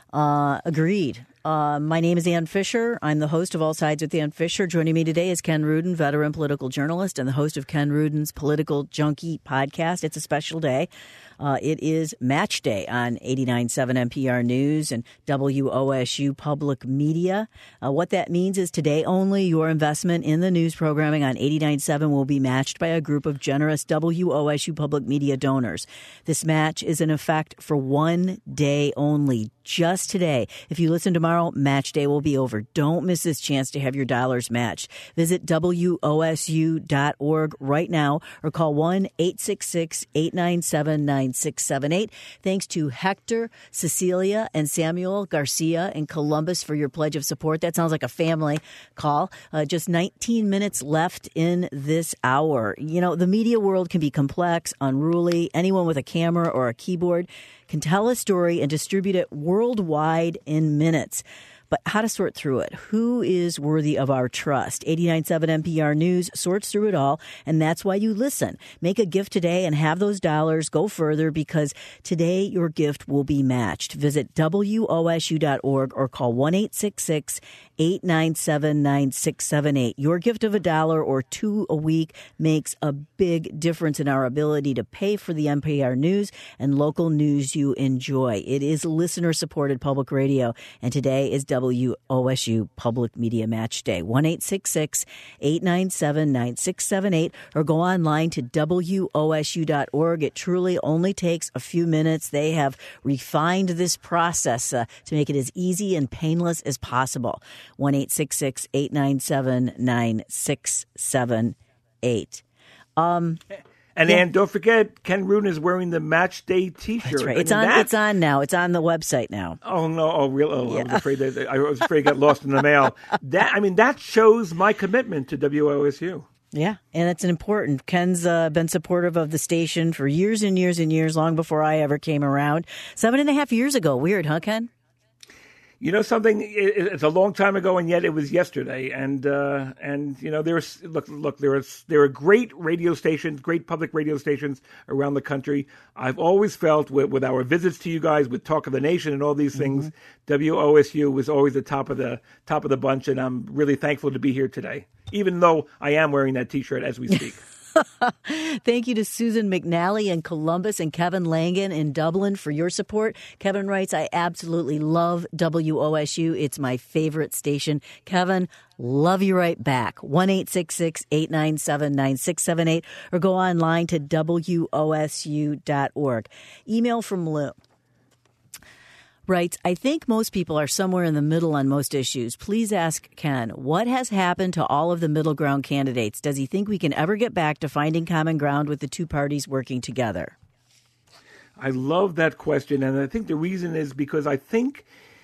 Uh, agreed. Uh, my name is Ann Fisher. I'm the host of All Sides with Ann Fisher. Joining me today is Ken Rudin, veteran political journalist and the host of Ken Rudin's Political Junkie podcast. It's a special day. Uh, it is Match Day on eighty-nine point seven N P R News and W O S U Public Media. Uh, what that means is today only your investment in the news programming on eighty-nine point seven will be matched by a group of generous W O S U Public Media donors. This match is in effect for one day only, just today. If you listen tomorrow, Match Day will be over. Don't miss this chance to have your dollars matched. Visit W O S U dot org right now or call one eight six six, eight nine seven, nine six seven eight. Thanks to Hector, Cecilia, and Samuel Garcia in Columbus for your pledge of support. That sounds like a family call. Uh, just nineteen minutes left in this hour. You know, the media world can be complex, unruly. Anyone with a camera or a keyboard can tell a story and distribute it worldwide in minutes. But how to sort through it? Who is worthy of our trust? eighty-nine point seven N P R News sorts through it all, and that's why you listen. Make a gift today and have those dollars go further, because today your gift will be matched. Visit W O S U dot org or call one eight six six, eight nine seven, nine six seven eight. Your gift of a dollar or two a week makes a big difference in our ability to pay for the N P R News and local news you enjoy. It is listener-supported public radio, and today is W O S U Public Media Match Day. one eight six six, eight nine seven, nine six seven eight or go online to W O S U dot org. It truly only takes a few minutes. They have refined this process uh, to make it as easy and painless as possible. one eight six six, eight nine seven, nine six seven eight. Um, and yeah. Ann, don't forget, Ken Rudin is wearing the Match Day T-shirt. That's right. I It's mean, on. that, It's on now. It's on the website now. Oh no! Oh, real? Oh, Yeah. I was afraid that I was afraid it got lost in the mail. That I mean, that shows my commitment to W O S U. Yeah, and it's an important. Ken's uh, been supportive of the station for years and years and years, long before I ever came around. Seven and a half years ago. Weird, huh, Ken? You know something? It's a long time ago, and yet it was yesterday. And uh, and you know, there's look, look, there are there are great radio stations, great public radio stations around the country. I've always felt with, with our visits to you guys, with Talk of the Nation and all these things, mm-hmm. W O S U was always the top of the top of the bunch, and I'm really thankful to be here today, even though I am wearing that T-shirt as we speak. Thank you to Susan McNally in Columbus and Kevin Langan in Dublin for your support. Kevin writes, I absolutely love W O S U. It's my favorite station. Kevin, love you right back. one eight six six, eight nine seven, nine six seven eight or go online to W O S U dot org. Email from Lou. Writes, I think most people are somewhere in the middle on most issues. Please ask Ken, what has happened to all of the middle ground candidates? Does he think we can ever get back to finding common ground with the two parties working together? I love that question, and I think the reason is because I think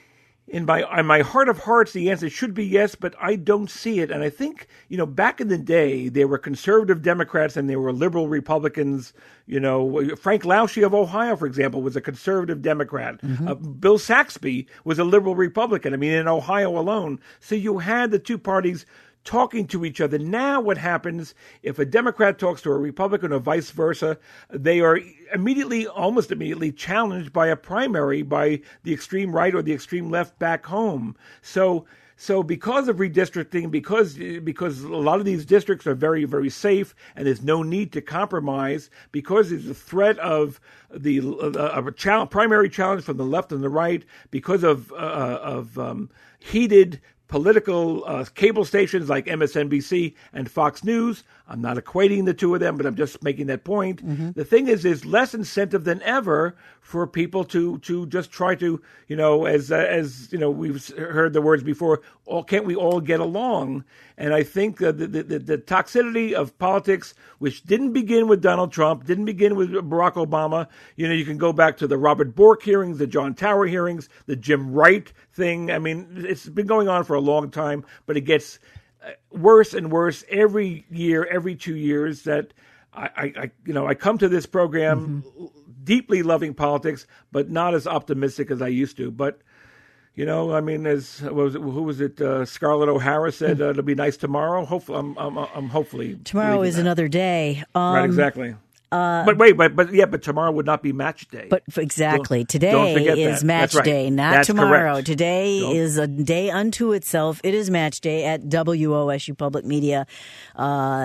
in my in my heart of hearts, the answer should be yes, but I don't see it. And I think, you know, back in the day, there were conservative Democrats and there were liberal Republicans. You know, Frank Lausche of Ohio, for example, was a conservative Democrat. Mm-hmm. Uh, Bill Saxby was a liberal Republican. I mean, in Ohio alone. So you had the two parties talking to each other. Now what happens if a Democrat talks to a Republican or vice versa, they are immediately, almost immediately challenged by a primary by the extreme right or the extreme left back home. So So because of redistricting, because because a lot of these districts are very, very safe and there's no need to compromise, because there's a threat of the uh, of a challenge, primary challenge from the left and the right, because of uh, of um, heated political uh, cable stations like M S N B C and Fox News. I'm not equating the two of them, but I'm just making that point. Mm-hmm. The thing is, there's less incentive than ever for people to to just try to, you know, as uh, as you know, we've heard the words before. All can't we all get along? And I think uh, the, the the toxicity of politics, which didn't begin with Donald Trump, didn't begin with Barack Obama. You know, you can go back to the Robert Bork hearings, the John Tower hearings, the Jim Wright thing. I mean, it's been going on for a long time, but it gets worse and worse every year, every two years. That I, I you know, I come to this program mm-hmm. deeply loving politics, but not as optimistic as I used to. But you know, I mean, as what was it, who was it? Uh, Scarlett O'Hara said uh, it'll be nice tomorrow. Hopefully, I'm, I'm, I'm hopefully tomorrow is that. Another day. Um, right, exactly. Uh, but wait, but but yeah, but tomorrow would not be match day. But exactly, don't, today don't is that. match right. day, not That's tomorrow. Correct. Today don't. is a day unto itself. It is match day at W O S U Public Media uh,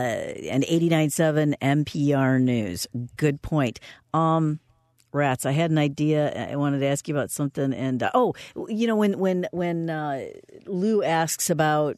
and eighty-nine point seven N P R News. Good point. Um, Rats, I had an idea. I wanted to ask you about something. And uh, oh, you know, when when when uh, Lou asks about,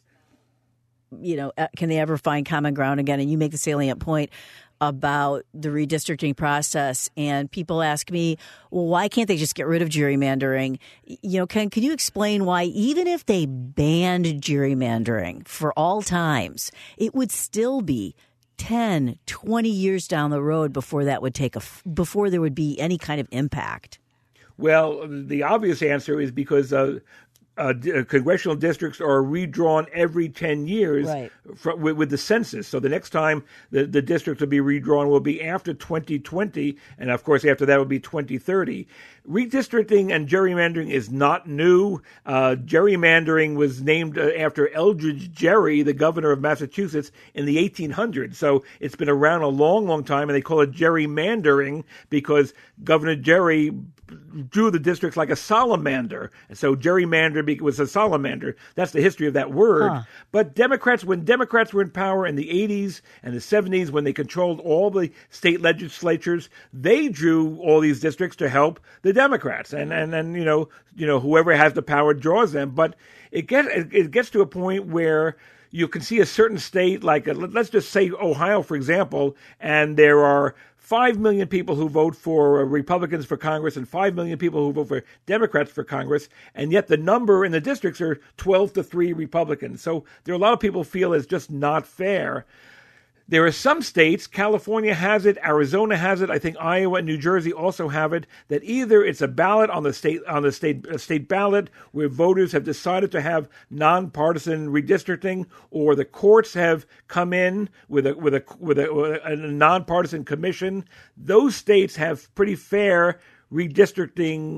you know, can they ever find common ground again? And you make the salient point about the redistricting process, and people ask me, well, why can't they just get rid of gerrymandering? You know, Ken, can you explain why even if they banned gerrymandering for all times, it would still be ten, twenty years down the road before that would take a, before there would be any kind of impact? Well, the obvious answer is because uh, Uh, congressional districts are redrawn every ten years right. from, with, with the census. So the next time the, the districts will be redrawn will be after twenty twenty, and of course after that will be twenty thirty. Redistricting and gerrymandering is not new. Uh, gerrymandering was named uh, after Eldridge Gerry, the governor of Massachusetts, in the eighteen hundreds. So it's been around a long, long time, and they call it gerrymandering because Governor Gerry drew the districts like a salamander. And so gerrymander was a salamander. That's the history of that word. Huh. But Democrats, when Democrats were in power in the eighties and the seventies, when they controlled all the state legislatures, they drew all these districts to help the Democrats. And, and, and you know, you know, whoever has the power draws them. But it gets, it gets to a point where you can see a certain state, like, a, let's just say Ohio, for example, and there are five million people who vote for Republicans for Congress and five million people who vote for Democrats for Congress, and yet the number in the districts are twelve to three Republicans. So there are a lot of people feel it's just not fair. There are some states, California has it, Arizona has it, I think Iowa and New Jersey also have it, that either it's a ballot on the state on the state uh, state ballot where voters have decided to have nonpartisan redistricting, or the courts have come in with a with a with a, with a nonpartisan commission. Those states have pretty fair redistricting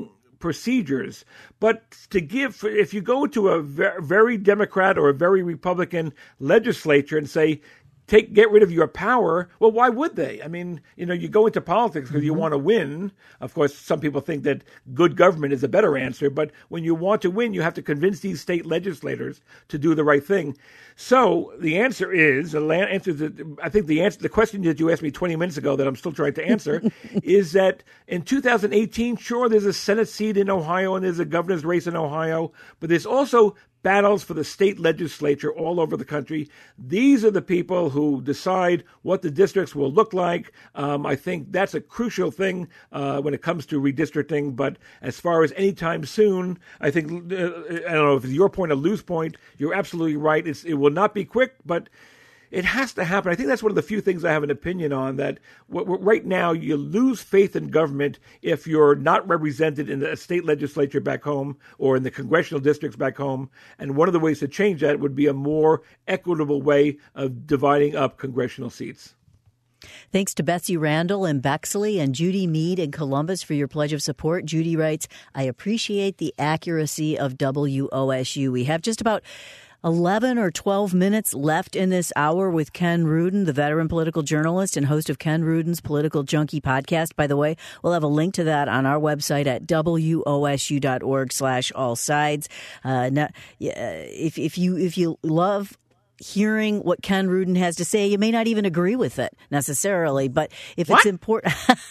procedures. But to give, if you go to a very Democrat or a very Republican legislature and say, take get rid of your power, well, why would they? I mean, you know, you go into politics because mm-hmm. you want to win. Of course, some people think that good government is a better answer, but when you want to win, you have to convince these state legislators to do the right thing. So the answer is, the answer to, I think the answer, the question that you asked me twenty minutes ago that I'm still trying to answer is that in two thousand eighteen, sure, there's a Senate seat in Ohio and there's a governor's race in Ohio, but there's also battles for the state legislature all over the country. These are the people who decide what the districts will look like. Um, I think that's a crucial thing uh, when it comes to redistricting. But as far as any time soon, I think, uh, I don't know if it's your point or Lou's point, you're absolutely right. It's, it will not be quick, but it has to happen. I think that's one of the few things I have an opinion on, that w- w- right now you lose faith in government if you're not represented in the state legislature back home or in the congressional districts back home. And one of the ways to change that would be a more equitable way of dividing up congressional seats. Thanks to Betsy Randall in Bexley and Judy Mead in Columbus for your pledge of support. Judy writes, I appreciate the accuracy of W O S U. We have just about eleven or twelve minutes left in this hour with Ken Rudin, the veteran political journalist and host of Ken Rudin's Political Junkie podcast. By the way, we'll have a link to that on our website at W O S U dot org slash all sides. Uh, if, if you, if you love hearing what Ken Rudin has to say, you may not even agree with it necessarily, but if what? it's important,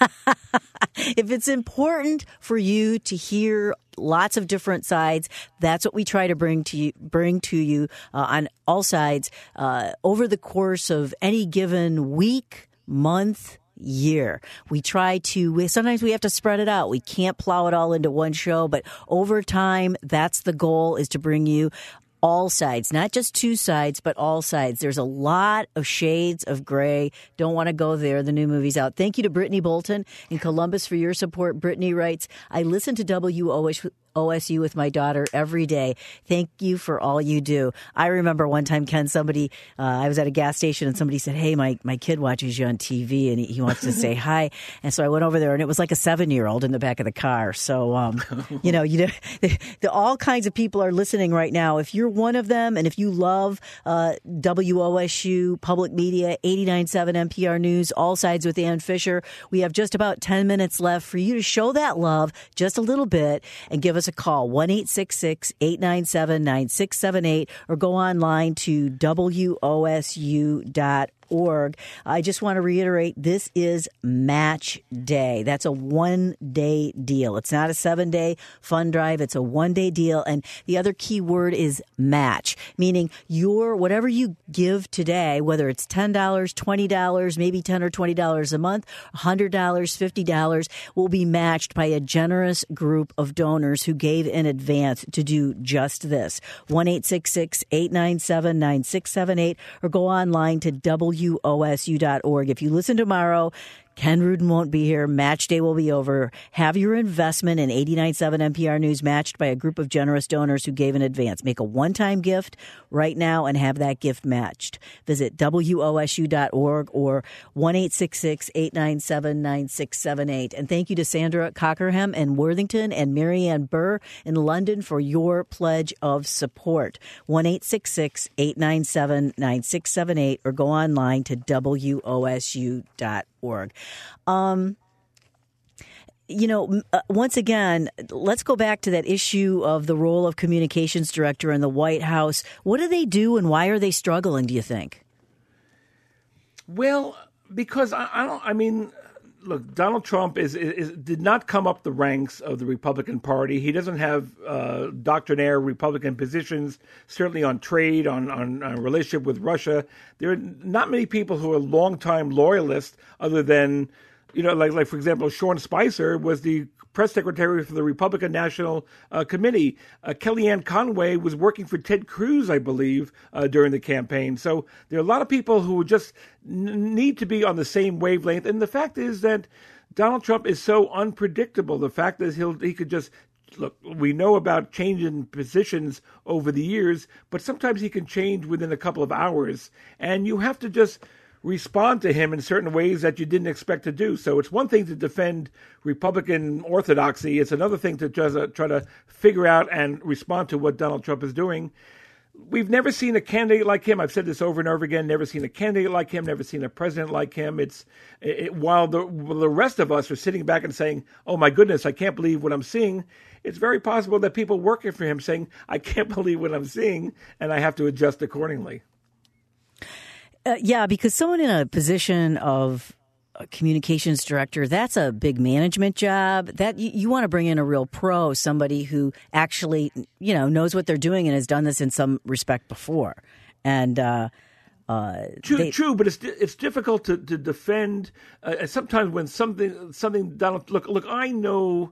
if it's important for you to hear lots of different sides, that's what we try to bring to you, bring to you uh, on all sides uh, over the course of any given week, month, year. We try to, we, sometimes we have to spread it out. We can't plow it all into one show, but over time, that's the goal, is to bring you all sides, not just two sides, but all sides. There's a lot of shades of gray. Don't want to go there. The new movie's out. Thank you to Brittany Bolton in Columbus for your support. Brittany writes, I listen to W O S U with my daughter every day. Thank you for all you do. I remember one time, Ken, somebody, uh, I was at a gas station and somebody said, hey, my, my kid watches you on T V and he, he wants to say hi. And so I went over there and it was like a seven-year-old in the back of the car. So, um, you know, you know, the, the, all kinds of people are listening right now. If you're one of them and if you love uh, W O S U Public Media, eighty-nine point seven N P R News, All Sides with Ann Fisher, we have just about ten minutes left for you to show that love just a little bit and give us a call, one eight six six, eight nine seven, nine six seven eight, or go online to W O S U dot org. I just want to reiterate, this is Match Day. That's a one-day deal. It's not a seven-day fund drive. It's a one-day deal. And the other key word is match, meaning your whatever you give today, whether it's ten dollars, twenty dollars, maybe ten dollars or twenty dollars a month, one hundred dollars, fifty dollars, will be matched by a generous group of donors who gave in advance to do just this. one eight six six, eight nine seven, nine six seven eight, or go online to W O S U dot org. If you listen tomorrow, Ken Rudin won't be here. Match Day will be over. Have your investment in eighty-nine point seven N P R News matched by a group of generous donors who gave in advance. Make a one-time gift right now and have that gift matched. Visit W O S U dot org or one eight six six, eight nine seven, nine six seven eight. And thank you to Sandra Cockerham in Worthington and Marianne Burr in London for your pledge of support. one eight six six, eight nine seven, nine six seven eight or go online to W O S U dot org. Um, you know, uh, once again, let's go back to that issue of the role of communications director in the White House. What do they do and why are they struggling, do you think? Well, because I, I don't, I mean, look, Donald Trump is, is did not come up the ranks of the Republican Party. He doesn't have uh, doctrinaire Republican positions, certainly on trade, on, on, on relationship with Russia. There are not many people who are longtime loyalists other than, you know, like, like for example, Sean Spicer was the press secretary for the Republican National uh, Committee. Uh, Kellyanne Conway was working for Ted Cruz, I believe, uh, during the campaign. So there are a lot of people who just n- need to be on the same wavelength. And the fact is that Donald Trump is so unpredictable. The fact is he'll he could just look. We know about changing positions over the years, but sometimes he can change within a couple of hours, and you have to just respond to him in certain ways that you didn't expect to do. So it's one thing to defend Republican orthodoxy. It's another thing to just uh, try to figure out and respond to what Donald Trump is doing. We've never seen a candidate like him. I've said this over and over again. Never seen a candidate like him. Never seen a president like him. It's it, while the the rest of us are sitting back and saying, "Oh my goodness, I can't believe what I'm seeing." It's very possible that people working for him saying, "I can't believe what I'm seeing, and I have to adjust accordingly." Uh, yeah, because someone in a position of a communications director, that's a big management job. That you, you want to bring in a real pro, somebody who actually, you know, knows what they're doing and has done this in some respect before. And uh, uh, true, they, true, but it's it's difficult to to defend. Uh, sometimes when something something Donald look look, I know.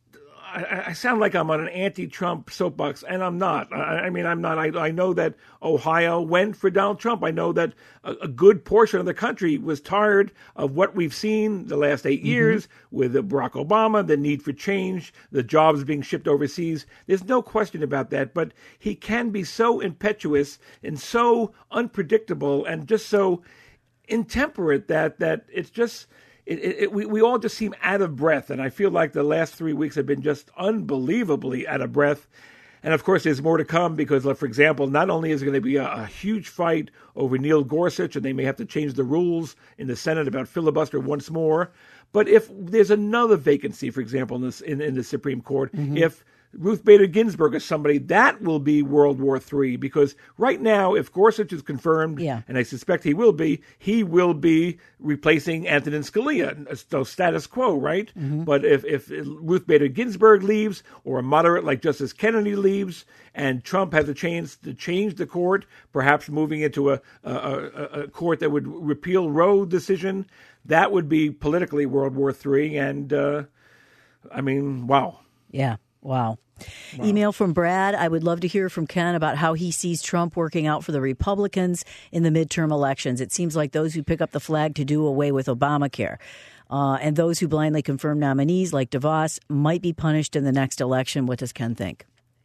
I, I sound like I'm on an anti-Trump soapbox, and I'm not. I, I mean, I'm not. I, I know that Ohio went for Donald Trump. I know that a, a good portion of the country was tired of what we've seen the last eight mm-hmm. years with Barack Obama, the need for change, the jobs being shipped overseas. There's no question about that. But he can be so impetuous and so unpredictable and just so intemperate that that it's just... It, it, it, we, we all just seem out of breath, and I feel like the last three weeks have been just unbelievably out of breath. And, of course, there's more to come because, for example, not only is it going to be a, a huge fight over Neil Gorsuch, and they may have to change the rules in the Senate about filibuster once more, but if there's another vacancy, for example, in, this, in, in the Supreme Court, mm-hmm. if Ruth Bader Ginsburg is somebody, that will be World War Three, because right now, if Gorsuch is confirmed, yeah. and I suspect he will be, he will be replacing Antonin Scalia, so status quo, right? Mm-hmm. But if, if Ruth Bader Ginsburg leaves, or a moderate like Justice Kennedy leaves, and Trump has a chance to change the court, perhaps moving into a, a, a, a court that would repeal Roe decision, that would be politically World War Three, and uh, I mean, wow. Yeah. Wow. Wow. Email from Brad. I would love to hear from Ken about how he sees Trump working out for the Republicans in the midterm elections. It seems like those who pick up the flag to do away with Obamacare uh, and those who blindly confirm nominees like DeVos might be punished in the next election. What does Ken think?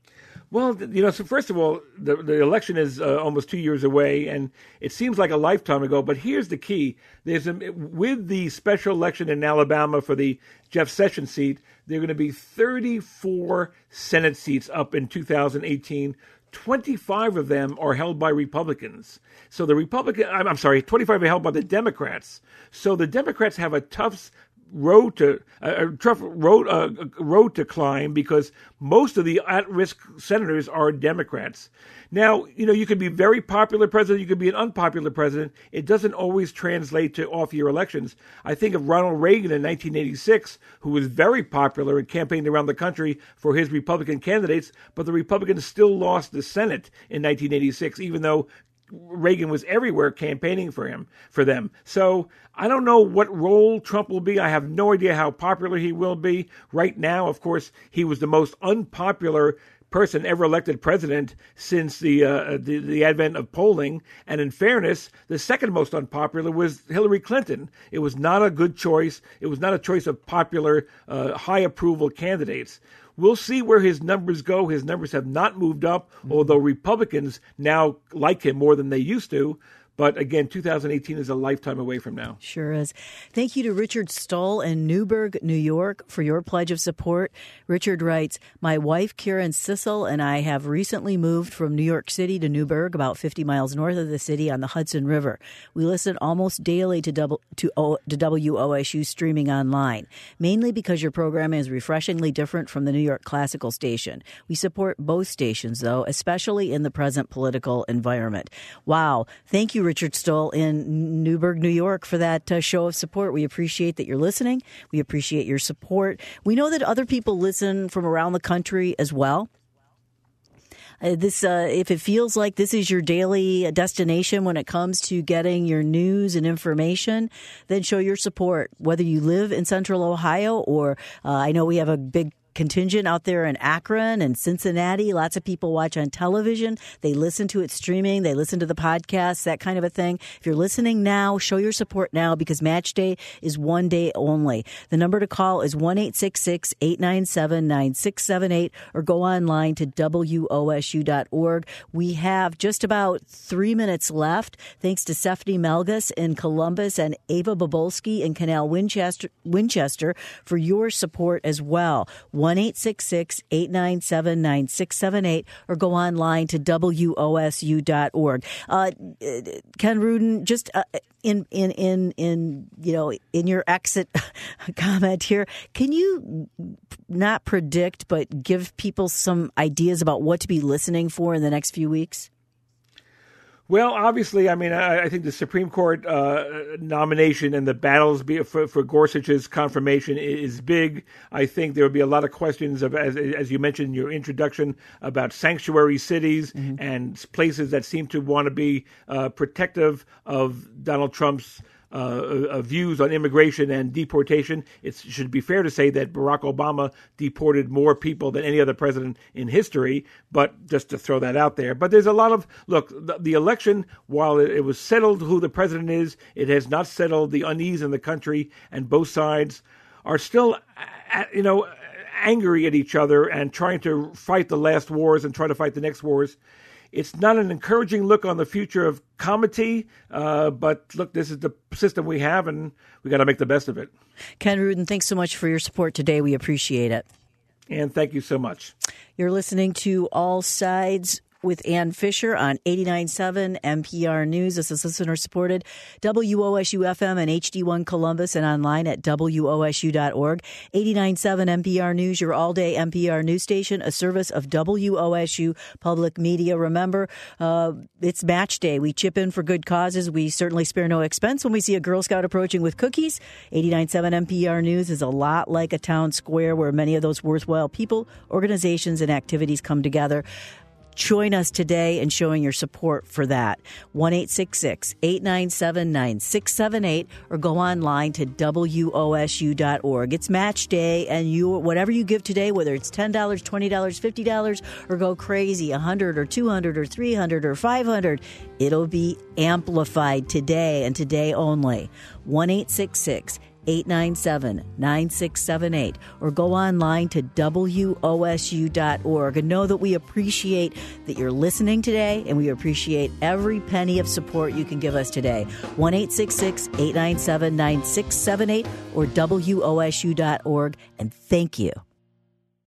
Well, you know, so first of all, the, the election is uh, almost two years away, and it seems like a lifetime ago. But here's the key. There's a, with the special election in Alabama for the Jeff Sessions seat, there are going to be thirty-four Senate seats up in two thousand eighteen. twenty-five of them are held by Republicans. So the Republican, I'm, I'm sorry, twenty-five are held by the Democrats. So the Democrats have a tough road to a uh, tough road uh, road to climb because most of the at-risk senators are Democrats. Now, you know, you could be a very popular president, you could be an unpopular president. It doesn't always translate to off-year elections. I think of Ronald Reagan in nineteen eighty-six, who was very popular and campaigned around the country for his Republican candidates, but the Republicans still lost the Senate in nineteen eighty-six, even though Reagan was everywhere campaigning for him, for them. So I don't know what role Trump will be. I have no idea how popular he will be. Right now, of course, he was the most unpopular person ever elected president since the, uh, the the advent of polling. And in fairness, the second most unpopular was Hillary Clinton. It was not a good choice. It was not a choice of popular, uh, high approval candidates. We'll see where his numbers go. His numbers have not moved up, mm-hmm. although Republicans now like him more than they used to. But again, two thousand eighteen is a lifetime away from now. Sure is. Thank you to Richard Stoll in Newburgh, New York, for your pledge of support. Richard writes, my wife, Karen Sissel, and I have recently moved from New York City to Newburgh, about fifty miles north of the city on the Hudson River. We listen almost daily to, double, to, o, to W O S U streaming online, mainly because your program is refreshingly different from the New York Classical station. We support both stations, though, especially in the present political environment. Wow. Thank you, Richard Stoll in Newburgh, New York, for that uh, show of support. We appreciate that you're listening. We appreciate your support. We know that other people listen from around the country as well. Uh, this, uh, if it feels like this is your daily destination when it comes to getting your news and information, then show your support. Whether you live in Central Ohio or uh, I know we have a big contingent out there in Akron and Cincinnati. Lots of people watch on television. They listen to it streaming. They listen to the podcast, that kind of a thing. If you're listening now, show your support now because Match Day is one day only. The number to call is one eight six six, eight nine seven, nine six seven eight or go online to W O S U dot org. We have just about three minutes left. Thanks to Stephanie Melgus in Columbus and Ava Bobolski in Canal Winchester, Winchester for your support as well. one eight six six, eight nine seven, nine six seven eight or go online to W O S U dot org. Uh, Ken Rudin, just uh, in, in, in, in, you know, in your exit comment here, can you not predict but give people some ideas about what to be listening for in the next few weeks? Well, obviously, I mean, I, I think the Supreme Court uh, nomination and the battles be, for, for Gorsuch's confirmation is big. I think there will be a lot of questions, of, as, as you mentioned in your introduction, about sanctuary cities mm-hmm. and places that seem to want to be uh, protective of Donald Trump's Uh, uh, views on immigration and deportation. It should be fair to say that Barack Obama deported more people than any other president in history, but just to throw that out there. But there's a lot of, look, the, the election, while it, it was settled who the president is, it has not settled the unease in the country, and both sides are still, uh, you know, angry at each other and trying to fight the last wars and try to fight the next wars. It's not an encouraging look on the future of comity, uh, but look, this is the system we have, and we got to make the best of it. Ken Rudin, thanks so much for your support today. We appreciate it. And thank you so much. You're listening to All Sides with Ann Fisher on eighty-nine point seven N P R News. This is listener-supported W O S U F M and H D one Columbus and online at W O S U dot org. eighty-nine point seven N P R News, your all-day N P R news station, a service of W O S U Public Media. Remember, uh, it's Match Day. We chip in for good causes. We certainly spare no expense when we see a Girl Scout approaching with cookies. eighty-nine point seven N P R News is a lot like a town square where many of those worthwhile people, organizations, and activities come together. Join us today in showing your support for that. one eight six six, eight nine seven, nine six seven eight or go online to W O S U dot org. It's Match Day, and you whatever you give today, whether it's ten dollars, twenty dollars, fifty dollars, or go crazy, one hundred dollars or two hundred dollars or three hundred dollars or five hundred dollars, it'll be amplified today and today only. one eight six six, eight nine seven, nine six seven eight or go online to W O S U dot org and know that we appreciate that you're listening today, and we appreciate every penny of support you can give us today. one eight six six, eight nine seven, nine six seven eight or W O S U dot org, and thank you.